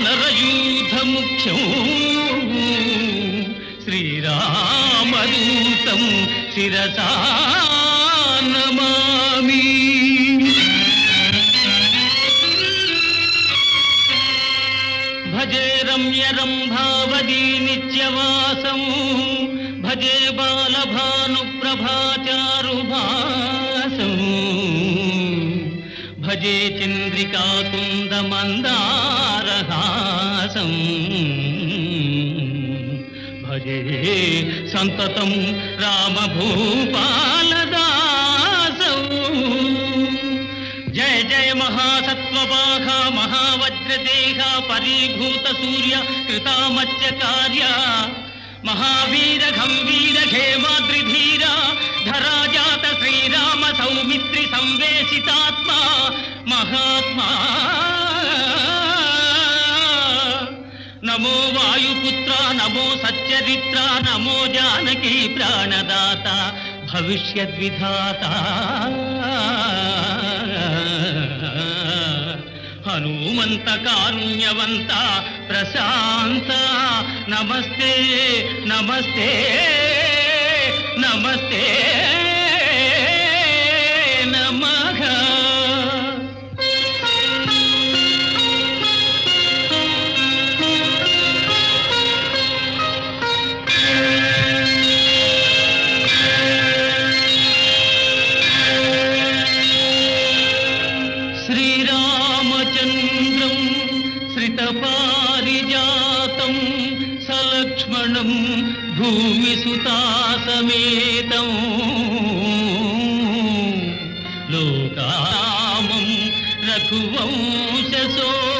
వానరయూథ ముఖ్యం శ్రీరామదూతం శిరసా నమామి. భజే రమ్యరంభావదీ నిత్యవాసం భజే బాలభానుప్రభాచారుభాసం భజే చంద్రికాకుందమందారహాసం భజే సంతతం రామభూపాలదాసం. జయ జయ మహాసత్వవాహ మహావజ్రదేహ పరీభూత సూర్య కృతామత్యకార్య మహావీర గంభీర ఖేమాద్రిధీర ధరాజాత శ్రీరామ సౌమిత్రి సంవేశితాత్మ మహాత్మా. నమో వాయుపుత్ర నమో సచ్చరిత్ర నమో జానకీ ప్రాణదాత భవిష్యద్విధాత హనుమంత కారుణ్యవంత ప్రశాంత నమస్తే నమస్తే నమస్తే నమః. శ్రీరామచంద్రం శ్రితపారిజాతం సలక్ష్మణం భూమిసుతాసమేతం లోకామం రఘువంశసో